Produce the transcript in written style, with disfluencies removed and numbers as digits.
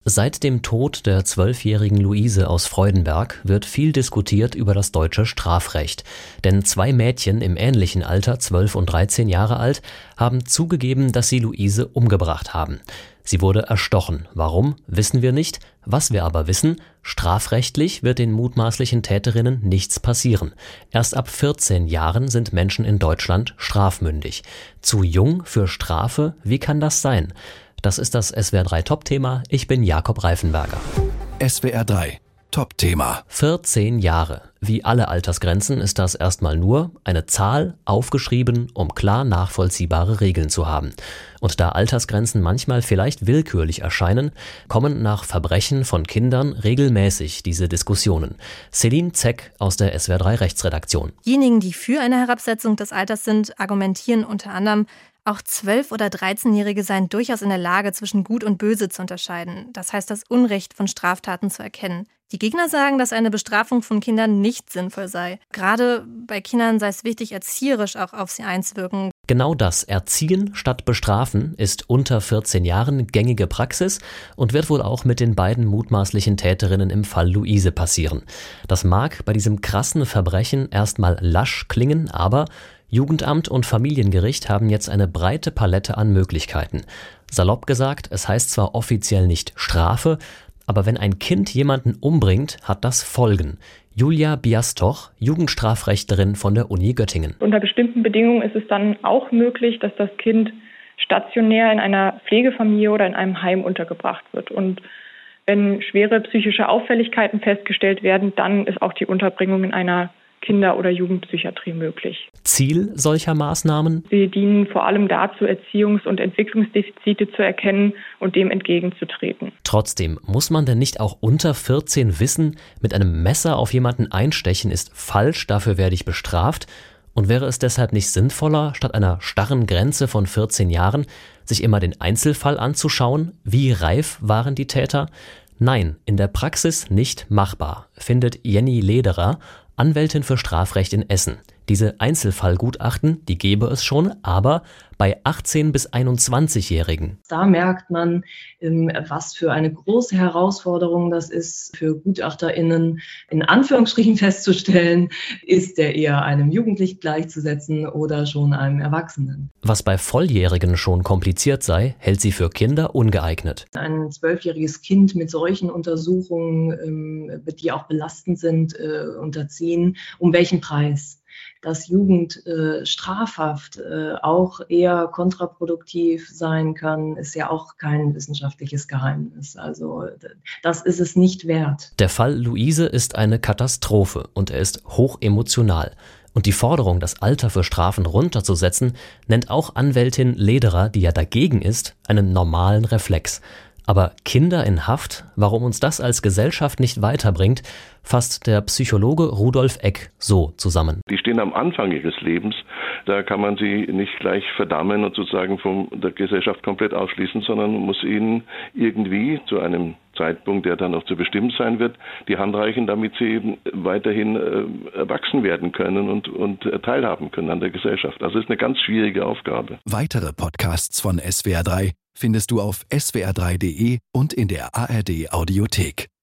Seit dem Tod der 12-jährigen Luise aus Freudenberg wird viel diskutiert über das deutsche Strafrecht. Denn 2 Mädchen im ähnlichen Alter, 12 und 13 Jahre alt, haben zugegeben, dass sie Luise umgebracht haben. Sie wurde erstochen. Warum, wissen wir nicht. Was wir aber wissen, strafrechtlich wird den mutmaßlichen Täterinnen nichts passieren. Erst ab 14 Jahren sind Menschen in Deutschland strafmündig. Zu jung für Strafe? Wie kann das sein? Das ist das SWR 3 Top-Thema. Ich bin Jakob Reifenberger. SWR 3 Top-Thema. 14 Jahre. Wie alle Altersgrenzen ist das erstmal nur eine Zahl, aufgeschrieben, um klar nachvollziehbare Regeln zu haben. Und da Altersgrenzen manchmal vielleicht willkürlich erscheinen, kommen nach Verbrechen von Kindern regelmäßig diese Diskussionen. Celine Zeck aus der SWR 3 Rechtsredaktion. Diejenigen, die für eine Herabsetzung des Alters sind, argumentieren unter anderem, auch 12- oder 13-Jährige seien durchaus in der Lage, zwischen Gut und Böse zu unterscheiden. Das heißt, das Unrecht von Straftaten zu erkennen. Die Gegner sagen, dass eine Bestrafung von Kindern nicht sinnvoll sei. Gerade bei Kindern sei es wichtig, erzieherisch auch auf sie einzuwirken. Genau das, Erziehen statt Bestrafen, ist unter 14 Jahren gängige Praxis und wird wohl auch mit den beiden mutmaßlichen Täterinnen im Fall Luise passieren. Das mag bei diesem krassen Verbrechen erstmal lasch klingen, aber Jugendamt und Familiengericht haben jetzt eine breite Palette an Möglichkeiten. Salopp gesagt, es heißt zwar offiziell nicht Strafe, aber wenn ein Kind jemanden umbringt, hat das Folgen. Julia Biastoch, Jugendstrafrechtlerin von der Uni Göttingen. Unter bestimmten Bedingungen ist es dann auch möglich, dass das Kind stationär in einer Pflegefamilie oder in einem Heim untergebracht wird. Und wenn schwere psychische Auffälligkeiten festgestellt werden, dann ist auch die Unterbringung in einer Kinder- oder Jugendpsychiatrie möglich. Ziel solcher Maßnahmen? Sie dienen vor allem dazu, Erziehungs- und Entwicklungsdefizite zu erkennen und dem entgegenzutreten. Trotzdem, muss man denn nicht auch unter 14 wissen, mit einem Messer auf jemanden einstechen ist falsch, dafür werde ich bestraft? Und wäre es deshalb nicht sinnvoller, statt einer starren Grenze von 14 Jahren, sich immer den Einzelfall anzuschauen? Wie reif waren die Täter? Nein, in der Praxis nicht machbar, findet Jenny Lederer, Anwältin für Strafrecht in Essen. Diese Einzelfallgutachten, die gäbe es schon, aber bei 18- bis 21-Jährigen. Da merkt man, was für eine große Herausforderung das ist für GutachterInnen, in Anführungsstrichen festzustellen, ist der eher einem Jugendlichen gleichzusetzen oder schon einem Erwachsenen. Was bei Volljährigen schon kompliziert sei, hält sie für Kinder ungeeignet. Ein 12-jähriges Kind mit solchen Untersuchungen, die auch belastend sind, unterziehen, um welchen Preis? Dass Jugend strafhaft auch eher kontraproduktiv sein kann, ist ja auch kein wissenschaftliches Geheimnis. Also das ist es nicht wert. Der Fall Luise ist eine Katastrophe und er ist hochemotional. Und die Forderung, das Alter für Strafen runterzusetzen, nennt auch Anwältin Lederer, die ja dagegen ist, einen normalen Reflex. Aber Kinder in Haft, warum uns das als Gesellschaft nicht weiterbringt, fasst der Psychologe Rudolf Eck so zusammen. Die stehen am Anfang ihres Lebens. Da kann man sie nicht gleich verdammen und sozusagen von der Gesellschaft komplett ausschließen, sondern muss ihnen irgendwie zu einem Zeitpunkt, der dann noch zu bestimmen sein wird, die Hand reichen, damit sie eben weiterhin erwachsen werden können und teilhaben können an der Gesellschaft. Also es ist eine ganz schwierige Aufgabe. Weitere Podcasts von SWR 3 findest du auf swr3.de und in der ARD Audiothek.